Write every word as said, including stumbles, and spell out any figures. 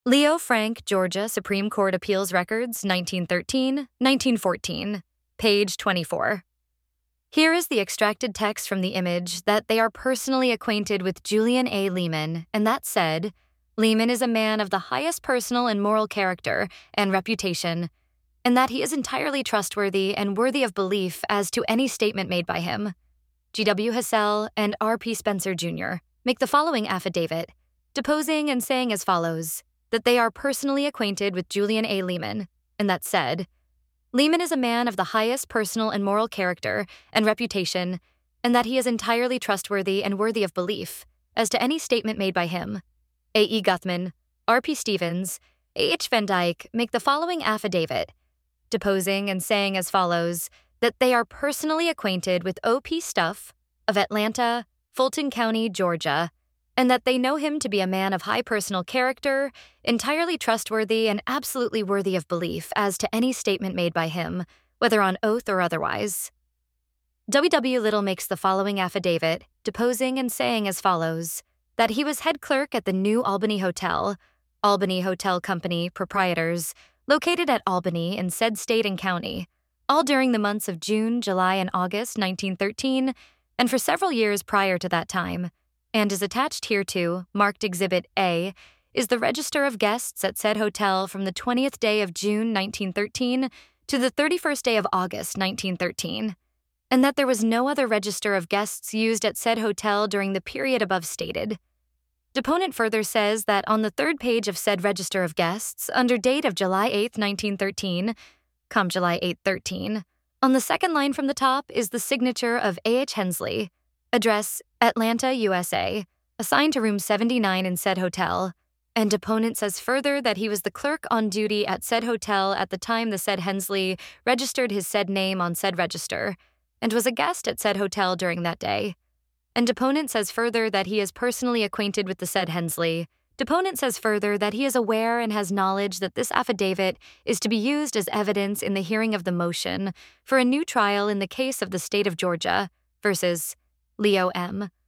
Leo Frank, Georgia Supreme Court Appeals Records, nineteen thirteen, nineteen fourteen, page twenty-four. Here is the extracted text from the image that they are personally acquainted with Julian A. Leeman, and that said, Leeman is a man of the highest personal and moral character and reputation, and that he is entirely trustworthy and worthy of belief as to any statement made by him. G W Hassell and R P Spencer Junior make the following affidavit, deposing and saying as follows, that they are personally acquainted with Julian A. Leeman, and that said, Leeman is a man of the highest personal and moral character and reputation, and that he is entirely trustworthy and worthy of belief as to any statement made by him. A E. Guthman, R P Stevens, A H Van Dyke make the following affidavit, deposing and saying as follows, that they are personally acquainted with O P Stuff of Atlanta, Fulton County, Georgia, and that they know him to be a man of high personal character, entirely trustworthy and absolutely worthy of belief as to any statement made by him, whether on oath or otherwise. W W. Little makes the following affidavit, deposing and saying as follows, that he was head clerk at the New Albany Hotel, Albany Hotel Company, proprietors, located at Albany in said state and county, all during the months of June, July, and August nineteen thirteen, and for several years prior to that time, and is attached hereto, marked Exhibit A, is the register of guests at said hotel from the twentieth day of June nineteen thirteen to the thirty-first day of August nineteen thirteen, and that there was no other register of guests used at said hotel during the period above stated. Deponent further says that on the third page of said register of guests, under date of July eighth, nineteen thirteen, come July eighth, thirteen, on the second line from the top is the signature of A H Hensley, address Atlanta, U S A, assigned to room seventy-nine in said hotel, and deponent says further that he was the clerk on duty at said hotel at the time the said Hensley registered his said name on said register, and was a guest at said hotel during that day. And deponent says further that he is personally acquainted with the said Hensley. Deponent says further that he is aware and has knowledge that this affidavit is to be used as evidence in the hearing of the motion for a new trial in the case of the state of Georgia versus Leo M.